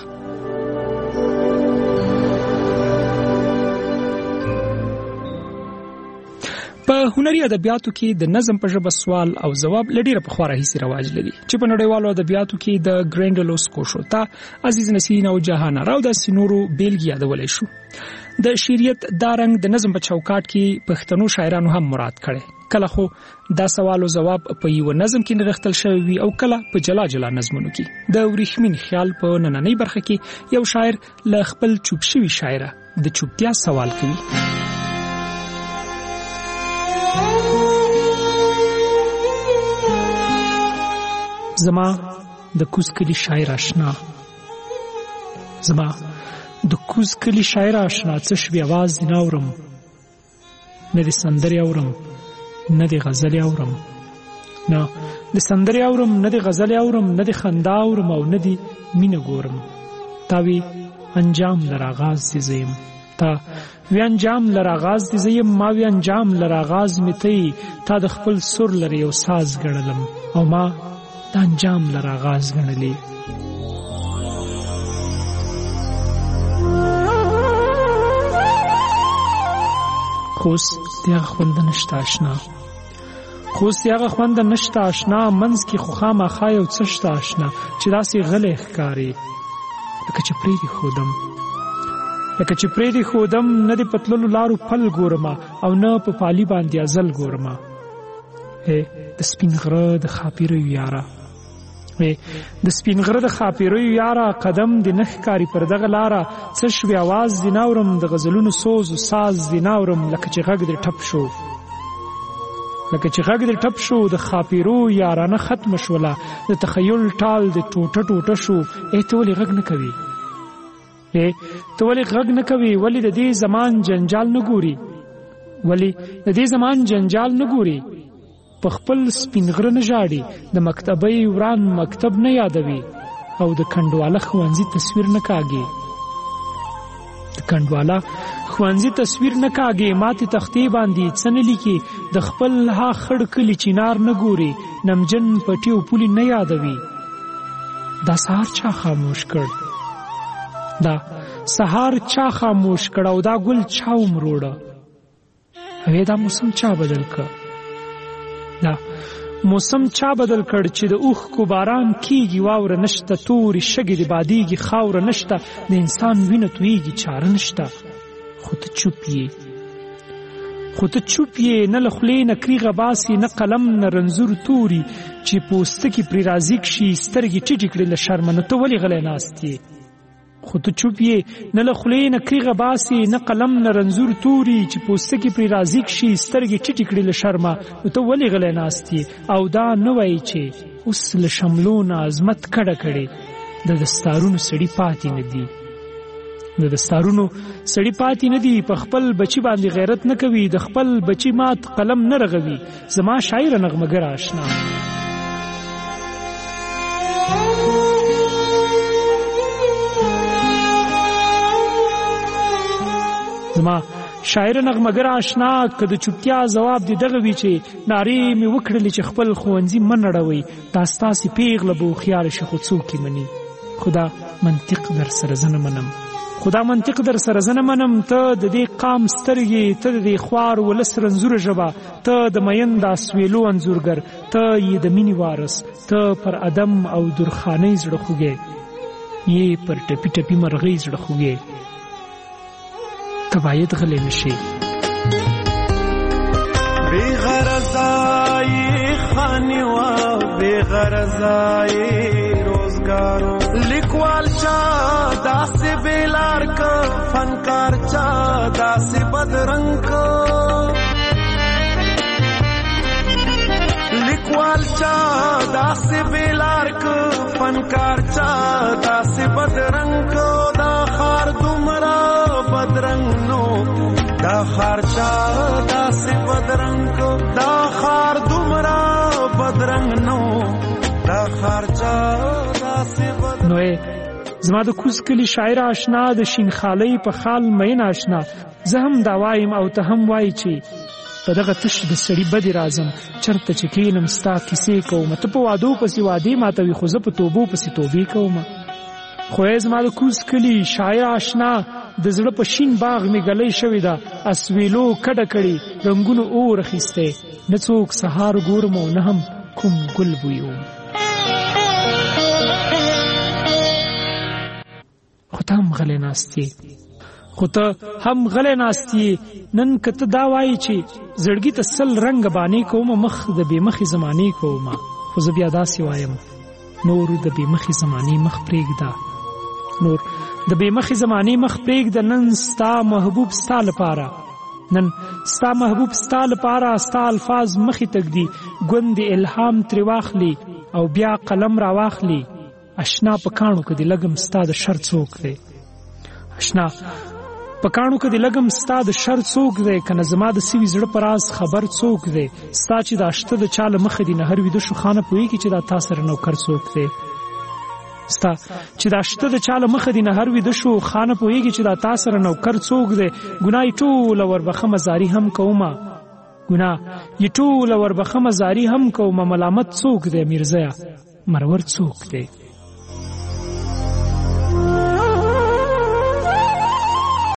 په په هنري ادبیاتو کې د نظم په ژبه سوال او جواب لډیره په خورا هیڅ رواج لري چې په نړیوالو ادبیاتو کې د ګرینډلوس کوشوتا عزیز نسین او جهان راو د سینورو بیلګې یادولای شو. د شعریت دا رنګ د نظم په چوکاټ کې پښتنو شاعرانو هم مراد کړي. کله خو دا سوال او جواب په یو نظم کې نغښتل شوی وي او کله په جلا جلا نظمونو کې. د ورېښمین خیال په نننۍ برخه کې یو شاعر له خپل چوپ شوي شاعره د چوپتیا سوال کوي. زما د کوز کلی شاعر آشنا، زما د کوز کلی شاعر آشنا، څه شوي اواز دې نه اورم، نه د سندرې اورم نه د غزلې اورم، نه د سندرې اورم نه د غزلې اورم، نه د خندا اورم او نه د مینه ګورم. تا وی انجام لر آغاز دې زه یم، تا وی انجام لر آغاز دې زه یم، ما وی انجام لر آغاز مې ته یې، تا د خپل سر لر یو ساز ګڼلم او ما د انجام لر آغاز ګڼلی. خوس د هغه خوند نشته آشنا، خوس د هغه خوند نشته آشنا، منځ کې خو خامخا یو څه شته آشنا چې داسې غلی ښکاري لکه چې پرېږدي ښودم، لکه چې پرېږدي ښودم، نه د پتللو لارو پل ګورمه او نه په پالي باندې ازل ګورمه. د سپین غره د خاپیریو یاره، د سپین غره د خاپیریو یاره، قدم د نه ښکاري پر دغه لاره، څه شوي اواز دې نه اورم، د غزلونو سوز و ساز دې نه اورم، لکه چې غږ دې ټپ شو، لکه چې غږ دې ټپ شو، د خاپیرو یارانه ختمه شوله، د تخیل ټال د ټوټه ټوټه شو. ته ولې غږ نه کوي، ته ولې غږ نه کوي، ولې د دې زمان جنجال نه ګوري، ولې د دې زمان جنجال نه ګوري، په خپل سپین غره نه ژاړي، د مکتبۍ وران مکتب نه یادوي او د کنډواله ښوونځي تصویر نه کاږي، د کنډواله ښوونځي تصویر نه کاږي، ماتې تختې باندې څه نه لیکي، د خپل ها خړ کلي چینار نه ګوري، نمجن پټي او پولي نه یادوي. دا سهار چا خاموش کړ، دا سهار چا خاموش کړ او دا ګل چا ومروړه، دا موسم چا بدل کړ، دا موسم چا بدل کړ چې د اوښکو باران کیږي، واوره نشته، تورې شګې د بادیږي، خاوره نشته، د انسان وینه تویږي، چاره نشته. خو ته چوپ یې، خو ته چوپ یې، نه له خولې نه کریغه باسي، نه قلم نه رنځور توري چې پوستکي پرې راضي کشي، سترګې ټیټې کړې له شرمه، نو ته ولې غلی ناست یې؟ خو ته چوپ یې، نه له خولې نه کریغه باسي، نه قلم نه رنځور توري چې پوستکي پرې راضي کشي، سترګې ټیټې کړې له شرمه، نو ته ولې غلی ناست یې؟ او دا نه وایي چې اوس له شملو نه عظمت کډه کړې، د دستارونو سړي پاتې نه دي، د دستارونو سړي پاتې نه دي، په خپل بچي باندې غیرت نه کوي، د خپل بچي مات قلم نه رغوي. زما شاعره نغمګر آشنا، زما شاعر نغمګر آشنا، که د چوپتیا ځواب دې دغه وي چې نارې مې وکړلې چې خپل ښوونځي مه نړوئ، دا ستاسې پیغله به هوښیاره شي خو څوک یې مني. خو دا منطق در سره زه نه منم، خو دا منطق در سره زه نه منم. ته د دې قام سترګې، ته د دې خوار ولس رنځوره ژبه، ته د مین د اسویلو انځورګر، ته یې د مینې وارث، ته پر ادم او درخانۍ زړه خوږی، یې پر ټپي ټپي مرغۍ زړه خوږی، ته باید غلی نشي. بے غرضائی خانیوا، بے غرضائی روزگارو، لیکوال چا داسې بیلار کا، فنکار چا داسې بدرنګ کا، لیکوال چا داسې بیلار کا، فنکار چا داسې بدرنګ کا، دا خار دومره بدرنګ نو، دا خار چا داسې بدرنګ کو، دا خار دومره بدرنګ نو، دا خار چا داسې بدرنګ نو. زما د کوز کلی شاعر آشنا، د شین خالۍ په خال مین آشنا، زه هم دا وایم او ته هم وایي چې په دغه تش د سړي بدې راځم، چرته چې کښېنم ستا کیسې کوم، ته په وادو پسې وادې ماتوي، خو زه په توبو پسې توبې کوم. خو زما د کوز کلی شاعر آشنا، د زړه په شین باغ می ګلې شوې ده اسویلو کډه کړي رنگونو اور اخیسته نه څوک سهار ګورم او نه هم کوم ګل بویو خو ته هم غلې ناستې نن کته دا وایي چې زړګي ته سل رنگ باندې کوم مخ د بې مخې زمانې کوم خو زه بیا داسې وایم نور د بې مخې زمانې مخ پرېږده نن ستا محبوب ستا لپاره ستا الفاظ مخې تږدي ګوند الهام ترې واخلي او بیا قلم را واخلي اشنا په کاڼو کې د لګم ستا د شر څوک دی کنه زما د سوي زړه پر راز خبر څوک دی ستا چې دا شته د چاله مخ دی نه هر ویده شو خانه پوهیږي چې دا تا سره نوکر څوک دی ګناه یې ټوله وربخه مزاري هم کومه ملامت څوک دی میرزیا مرور څوک دی